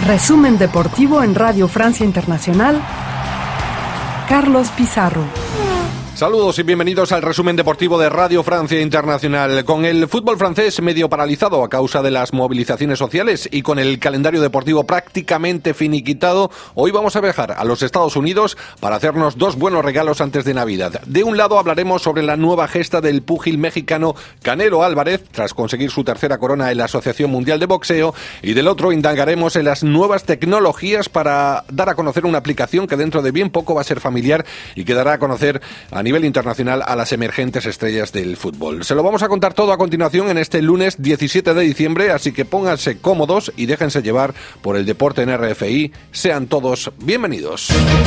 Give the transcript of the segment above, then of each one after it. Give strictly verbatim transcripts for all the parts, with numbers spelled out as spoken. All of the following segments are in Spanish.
Resumen deportivo en Radio Francia Internacional. Carlos Pizarro. Saludos y bienvenidos al resumen deportivo de Radio Francia Internacional. Con el fútbol francés medio paralizado a causa de las movilizaciones sociales y con el calendario deportivo prácticamente finiquitado, hoy vamos a viajar a los Estados Unidos para hacernos dos buenos regalos antes de Navidad. De un lado hablaremos sobre la nueva gesta del púgil mexicano Canelo Álvarez tras conseguir su tercera corona en la Asociación Mundial de Boxeo, y del otro indagaremos en las nuevas tecnologías para dar a conocer una aplicación que dentro de bien poco va a ser familiar y que dará a conocer a nivel internacional a las emergentes estrellas del fútbol. Se lo vamos a contar todo a continuación en este lunes diecisiete de diciembre, así que pónganse cómodos y déjense llevar por el deporte en R F I. Sean todos bienvenidos.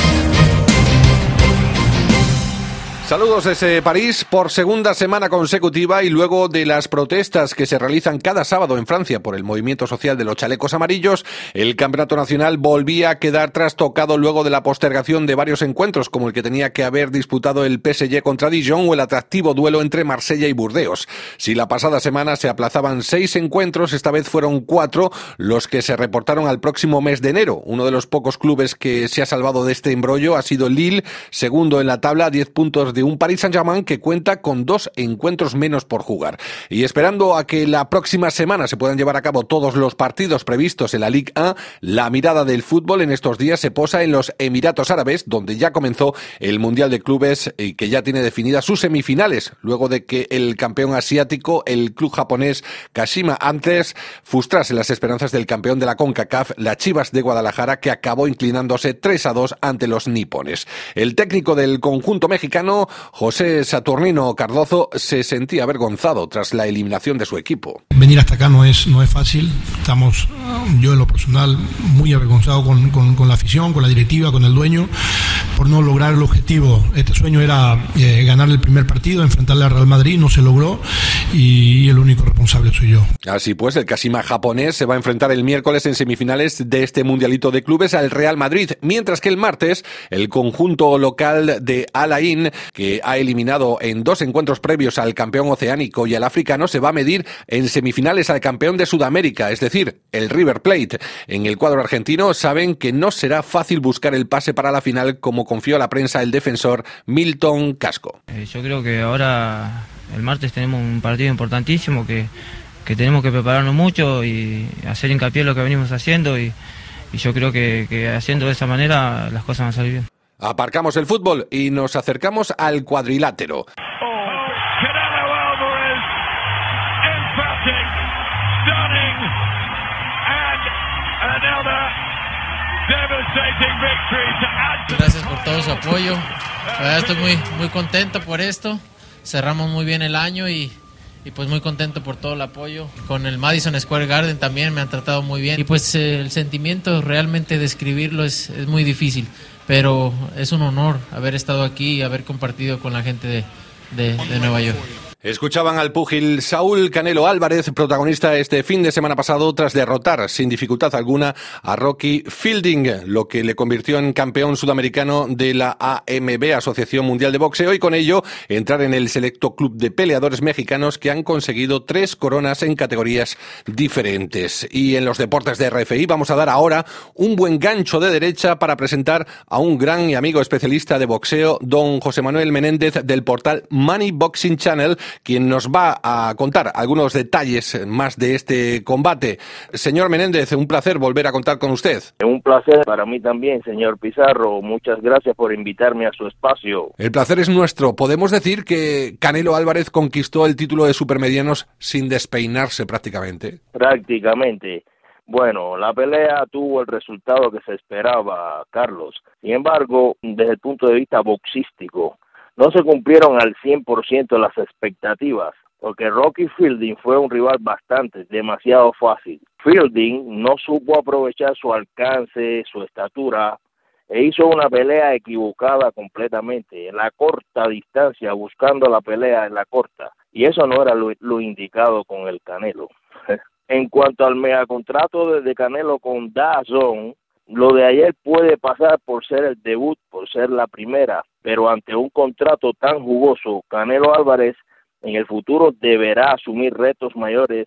Saludos desde París por segunda semana consecutiva y luego de las protestas que se realizan cada sábado en Francia por el movimiento social de los chalecos amarillos, el campeonato nacional volvía a quedar trastocado luego de la postergación de varios encuentros como el que tenía que haber disputado el P S G contra Dijon o el atractivo duelo entre Marsella y Burdeos. Si la pasada semana se aplazaban seis encuentros, esta vez fueron cuatro los que se reportaron al próximo mes de enero. Uno de los pocos clubes que se ha salvado de este embrollo ha sido Lille, segundo en la tabla a diez puntos de un Paris Saint-Germain que cuenta con dos encuentros menos por jugar. Y esperando a que la próxima semana se puedan llevar a cabo todos los partidos previstos en la Ligue uno, la mirada del fútbol en estos días se posa en los Emiratos Árabes, donde ya comenzó el Mundial de Clubes y que ya tiene definidas sus semifinales, luego de que el campeón asiático, el club japonés Kashima Antlers, frustrase las esperanzas del campeón de la CONCACAF, la Chivas de Guadalajara, que acabó inclinándose tres a dos ante los nipones. El técnico del conjunto mexicano, José Saturnino Cardozo, se sentía avergonzado tras la eliminación de su equipo. Venir hasta acá no es, no es fácil. Estamos, yo en lo personal, muy avergonzado con, con, con la afición, con la directiva, con el dueño, por no lograr el objetivo. Este sueño era eh, ganar el primer partido, enfrentarle al Real Madrid, no se logró y el único responsable soy yo. Así pues, el Kashima japonés se va a enfrentar el miércoles en semifinales de este Mundialito de Clubes al Real Madrid, mientras que el martes el conjunto local de Al Ain, que ha eliminado en dos encuentros previos al campeón oceánico y al africano, se va a medir en semifinales al campeón de Sudamérica, es decir, el River Plate. En el cuadro argentino saben que no será fácil buscar el pase para la final, como confió a la prensa el defensor Milton Casco. Eh, yo creo que ahora, el martes, tenemos un partido importantísimo que, que tenemos que prepararnos mucho y hacer hincapié en lo que venimos haciendo y, y yo creo que, que haciendo de esa manera las cosas van a salir bien. Aparcamos el fútbol y nos acercamos al cuadrilátero. Gracias por todo su apoyo. La verdad estoy muy, muy contento por esto. Cerramos muy bien el año y, y pues muy contento por todo el apoyo. Con el Madison Square Garden también me han tratado muy bien. Y pues eh, el sentimiento realmente describirlo es, es muy difícil. Pero es un honor haber estado aquí y haber compartido con la gente de, de, de Nueva York. Escuchaban al púgil Saúl Canelo Álvarez, protagonista este fin de semana pasado tras derrotar sin dificultad alguna a Rocky Fielding, lo que le convirtió en campeón sudamericano de la A M B, Asociación Mundial de Boxeo, y con ello entrar en el selecto club de peleadores mexicanos que han conseguido tres coronas en categorías diferentes. Y en los deportes de R F I vamos a dar ahora un buen gancho de derecha para presentar a un gran y amigo especialista de boxeo, don José Manuel Menéndez, del portal Money Boxing Channel, quien nos va a contar algunos detalles más de este combate. Señor Menéndez, un placer volver a contar con usted. Un placer para mí también, señor Pizarro. Muchas gracias por invitarme a su espacio. El placer es nuestro. Podemos decir que Canelo Álvarez conquistó el título de supermedianos sin despeinarse prácticamente. Prácticamente. Bueno, la pelea tuvo el resultado que se esperaba, Carlos. Sin embargo, desde el punto de vista boxístico, no se cumplieron al cien por ciento las expectativas, porque Rocky Fielding fue un rival bastante, demasiado fácil. Fielding no supo aprovechar su alcance, su estatura, e hizo una pelea equivocada completamente, en la corta distancia, buscando la pelea en la corta, y eso no era lo, lo indicado con el Canelo. En cuanto al megacontrato de, de Canelo con D A Z N, lo de ayer puede pasar por ser el debut, por ser la primera, pero ante un contrato tan jugoso, Canelo Álvarez en el futuro deberá asumir retos mayores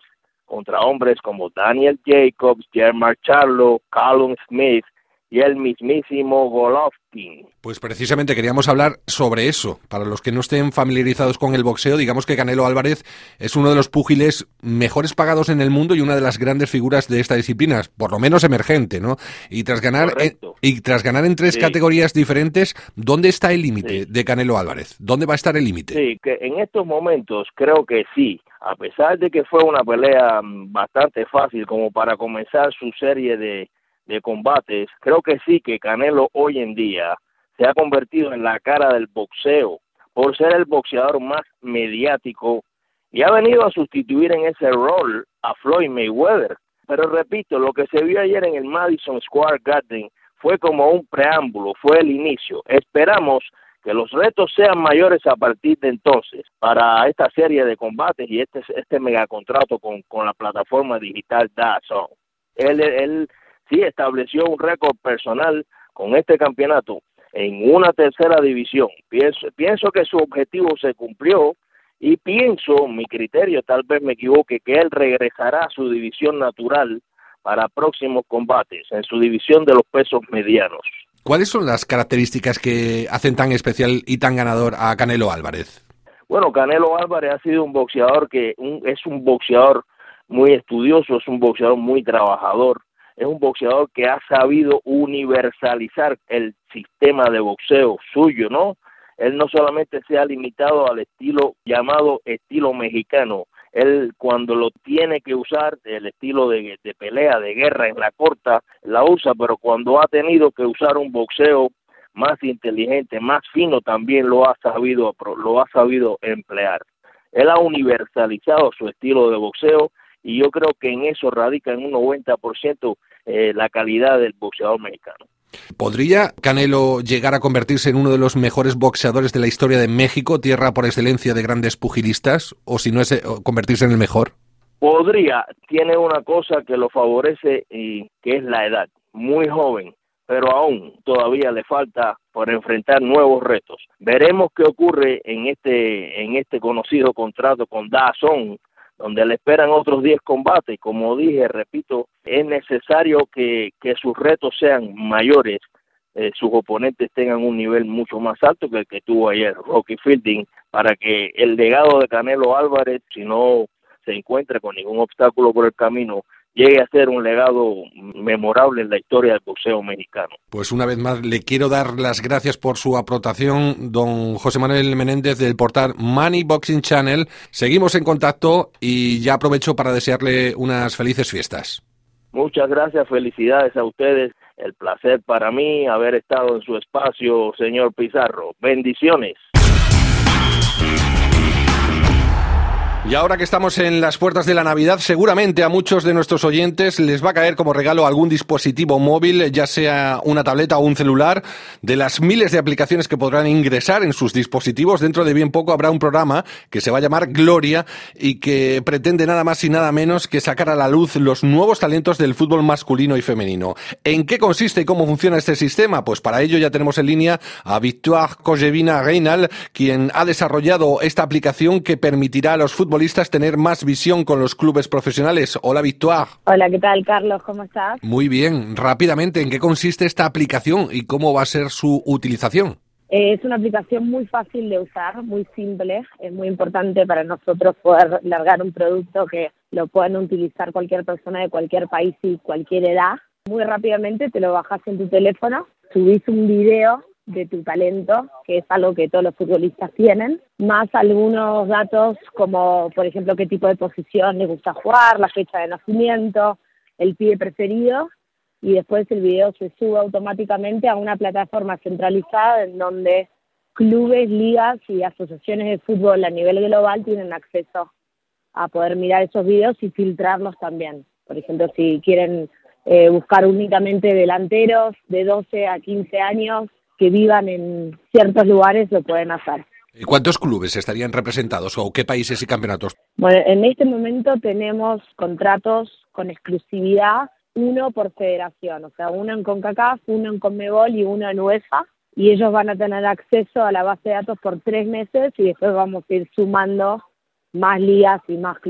contra hombres como Daniel Jacobs, Jermar Charlo, Callum Smith y el mismísimo Golovkin. Pues precisamente queríamos hablar sobre eso. Para los que no estén familiarizados con el boxeo, digamos que Canelo Álvarez es uno de los púgiles mejores pagados en el mundo y una de las grandes figuras de esta disciplina, por lo menos emergente, ¿no? Y tras ganar en, y tras ganar en tres sí. categorías diferentes, ¿dónde está el límite sí. de Canelo Álvarez? ¿Dónde va a estar el límite? Sí, que en estos momentos creo que sí. A pesar de que fue una pelea bastante fácil como para comenzar su serie de de combates, creo que sí que Canelo hoy en día se ha convertido en la cara del boxeo por ser el boxeador más mediático y ha venido a sustituir en ese rol a Floyd Mayweather. Pero repito, lo que se vio ayer en el Madison Square Garden fue como un preámbulo, fue el inicio. Esperamos que los retos sean mayores a partir de entonces para esta serie de combates y este este megacontrato con, con la plataforma digital D A Z N. Él, él sí estableció un récord personal con este campeonato en una tercera división. Pienso, pienso que su objetivo se cumplió y pienso, mi criterio, tal vez me equivoque, que él regresará a su división natural para próximos combates, en su división de los pesos medianos. ¿Cuáles son las características que hacen tan especial y tan ganador a Canelo Álvarez? Bueno, Canelo Álvarez ha sido un boxeador que un, es un boxeador muy estudioso, es un boxeador muy trabajador. Es un boxeador que ha sabido universalizar el sistema de boxeo suyo, ¿no? Él no solamente se ha limitado al estilo llamado estilo mexicano. Él cuando lo tiene que usar, el estilo de, de pelea, de guerra en la corta, la usa, pero cuando ha tenido que usar un boxeo más inteligente, más fino, también lo ha sabido, lo ha sabido emplear. Él ha universalizado su estilo de boxeo y yo creo que en eso radica en un noventa por ciento eh, la calidad del boxeador mexicano. ¿Podría Canelo llegar a convertirse en uno de los mejores boxeadores de la historia de México, tierra por excelencia de grandes pugilistas, o si no es convertirse en el mejor? Podría, tiene una cosa que lo favorece y que es la edad, muy joven, pero aún todavía le falta por enfrentar nuevos retos. Veremos qué ocurre en este en este conocido contrato con D A Z N, donde le esperan otros diez combates. Como dije, repito, es necesario que, que sus retos sean mayores, eh, sus oponentes tengan un nivel mucho más alto que el que tuvo ayer Rocky Fielding, para que el legado de Canelo Álvarez, si no se encuentra con ningún obstáculo por el camino, llegue a ser un legado memorable en la historia del boxeo mexicano. Pues una vez más le quiero dar las gracias por su aportación, don José Manuel Menéndez, del portal Money Boxing Channel. Seguimos en contacto y ya aprovecho para desearle unas felices fiestas. Muchas gracias, felicidades a ustedes. El placer para mí haber estado en su espacio, señor Pizarro. Bendiciones. Y ahora que estamos en las puertas de la Navidad, seguramente a muchos de nuestros oyentes les va a caer como regalo algún dispositivo móvil, ya sea una tableta o un celular. De las miles de aplicaciones que podrán ingresar en sus dispositivos, dentro de bien poco habrá un programa que se va a llamar Gloria y que pretende nada más y nada menos que sacar a la luz los nuevos talentos del fútbol masculino y femenino. ¿En qué consiste y cómo funciona este sistema? Pues para ello ya tenemos en línea a Victoire Cogevina Reynal, quien ha desarrollado esta aplicación que permitirá a los futbolistas tener más visión con los clubes profesionales. Hola, Victoire. Hola, ¿qué tal, Carlos? ¿Cómo estás? Muy bien. Rápidamente, ¿en qué consiste esta aplicación y cómo va a ser su utilización? Eh, es una aplicación muy fácil de usar, muy simple. Es muy importante para nosotros poder largar un producto que lo puedan utilizar cualquier persona de cualquier país y cualquier edad. Muy rápidamente te lo bajas en tu teléfono, subís un video de tu talento, que es algo que todos los futbolistas tienen, más algunos datos como, por ejemplo, qué tipo de posición les gusta jugar, la fecha de nacimiento, el pie preferido, y después el video se sube automáticamente a una plataforma centralizada en donde clubes, ligas y asociaciones de fútbol a nivel global tienen acceso a poder mirar esos videos y filtrarlos también. Por ejemplo, si quieren eh, buscar únicamente delanteros de doce a quince años, que vivan en ciertos lugares, lo pueden hacer. ¿Cuántos clubes estarían representados o qué países y campeonatos? Bueno, en este momento tenemos contratos con exclusividad, uno por federación, o sea, uno en CONCACAF, uno en CONMEBOL y uno en UEFA, y ellos van a tener acceso a la base de datos por tres meses y después vamos a ir sumando más ligas y más clubes.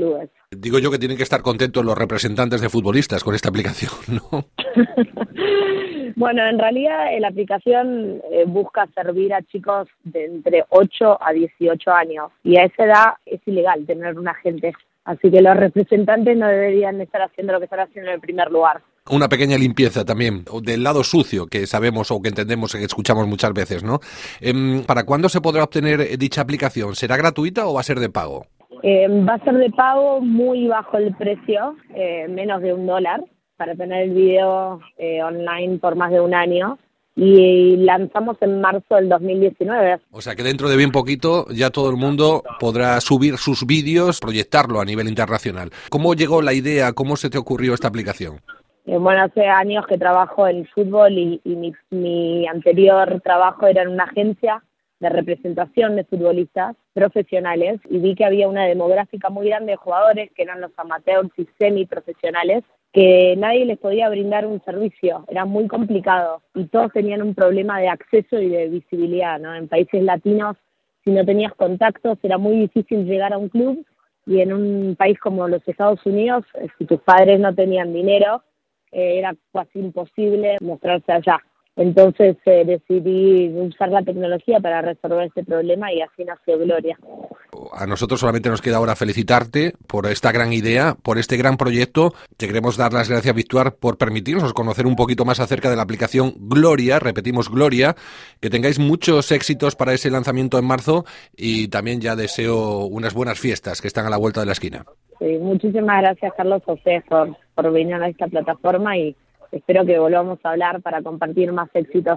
Digo yo que tienen que estar contentos los representantes de futbolistas con esta aplicación, ¿no? Bueno, en realidad eh, la aplicación eh, busca servir a chicos de entre ocho a dieciocho años y a esa edad es ilegal tener un agente. Así que los representantes no deberían estar haciendo lo que están haciendo en el primer lugar. Una pequeña limpieza también del lado sucio que sabemos o que entendemos, que escuchamos muchas veces, ¿no? ¿Para cuándo se podrá obtener dicha aplicación? ¿Será gratuita o va a ser de pago? Eh, va a ser de pago, muy bajo el precio, eh, menos de un dólar, para tener el video eh, online por más de un año. Y lanzamos en marzo del dos mil diecinueve. O sea que dentro de bien poquito ya todo el mundo podrá subir sus vídeos, proyectarlo a nivel internacional. ¿Cómo llegó la idea? ¿Cómo se te ocurrió esta aplicación? Eh, bueno, hace años que trabajo en fútbol y, y mi, mi anterior trabajo era en una agencia de representación de futbolistas profesionales y vi que había una demográfica muy grande de jugadores que eran los amateurs y semiprofesionales, que nadie les podía brindar un servicio, era muy complicado y todos tenían un problema de acceso y de visibilidad, ¿no? En países latinos, si no tenías contactos, era muy difícil llegar a un club, y en un país como los Estados Unidos, si tus padres no tenían dinero, eh, era casi imposible mostrarse allá. Entonces eh, decidí usar la tecnología para resolver este problema y así nació Gloria. A nosotros solamente nos queda ahora felicitarte por esta gran idea, por este gran proyecto. Te queremos dar las gracias, Victoire, por permitirnos conocer un poquito más acerca de la aplicación Gloria, repetimos Gloria, que tengáis muchos éxitos para ese lanzamiento en marzo y también ya deseo unas buenas fiestas que están a la vuelta de la esquina. Sí, muchísimas gracias, Carlos, a ustedes por, por venir a esta plataforma y espero que volvamos a hablar para compartir más éxitos.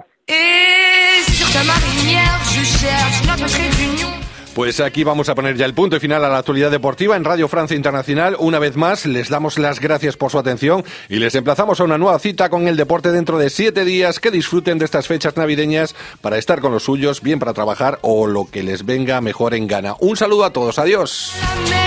Pues aquí vamos a poner ya el punto y final a la actualidad deportiva en Radio Francia Internacional. Una vez más, les damos las gracias por su atención y les emplazamos a una nueva cita con el deporte dentro de siete días. Que disfruten de estas fechas navideñas para estar con los suyos, bien para trabajar o lo que les venga mejor en gana. Un saludo a todos. Adiós.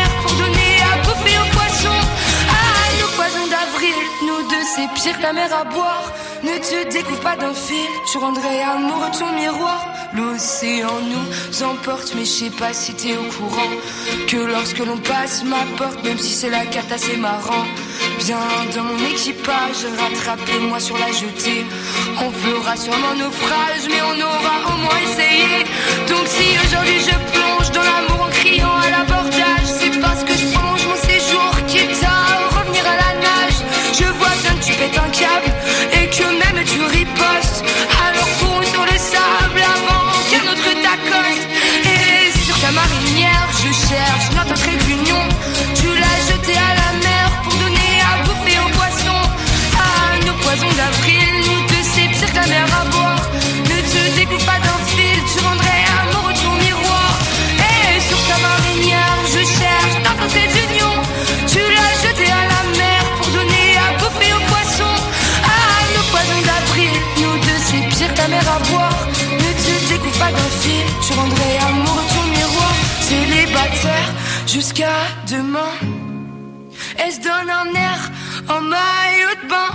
C'est pire que la mer à boire. Ne te découvre pas d'un fil, tu rendrais amoureux ton miroir. L'océan nous emporte, mais je sais pas si t'es au courant que lorsque l'on passe ma porte, même si c'est la carte assez marrant, viens dans mon équipage, rattrapez-moi sur la jetée. On fera sûrement naufrage, mais on aura au moins essayé. Donc si aujourd'hui je plonge dans l'amour en criant à l'abordage, c'est parce que je plonge mon séjour quitte à revenir à la nage. Je vois bien que tu pètes un câble et que même tu ripostes. Alors cours sur le sable avant qu'un autre t'accoste. Et sur ta marinière je cherche notre trait d'union. Tu l'as jeté à la mer pour donner à bouffer aux poissons. Ah, nos poisons d'avril, nous deux c'est pire que la mer à boire. Ne te découpe pas d'un fil, tu rendrais amoureux ton miroir. Et sur ta marinière je cherche notre trait d'union. Tu l'as jeté à la mer pour donner bouffer aux poissons. Ah, nos poisons d'avril, nous deux c'est pire que la mer à boire. Ne te découvre pas d'un fil, tu rendrais amoureux ton miroir. Célibataire jusqu'à demain, elle se donne un air en maillot de bain.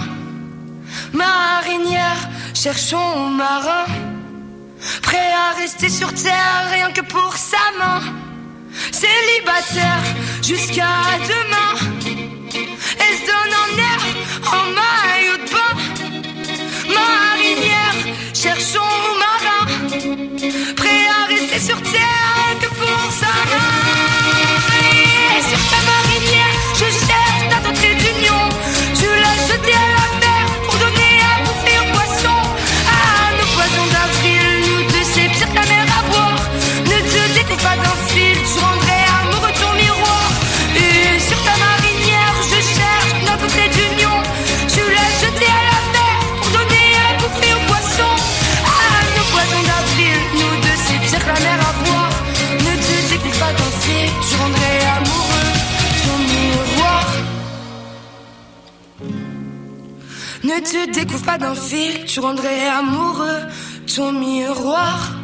Marinière, cherchons marin, prêt à rester sur terre rien que pour sa main. Célibataire jusqu'à demain, elle se donne en air, en maillot de bain. Marinière, cherchons marin, prêt à rester sur terre que pour sa main. Et sur ta marinière, je cherche notre trait d'union. Tu l'as jeté à la mer pour donner à bouffer aux poissons. Ah, nos poisons d'avril, nous deux c'est pire que la mer à boire. Ne te découpe pas d'un fil, tu rendrais amoureux ton miroir. Et sur ta marinière, je cherche notre trait d'union. Tu l'as jeté à la mer pour donner à bouffer aux poissons. Ah, nos poisons d'avril, nous deux c'est pire que la mer à boire. Ne te découpe pas d'un fil, tu rendrais amoureux ton miroir. Ne te découvre pas d'un fil, tu rendrais amoureux ton miroir.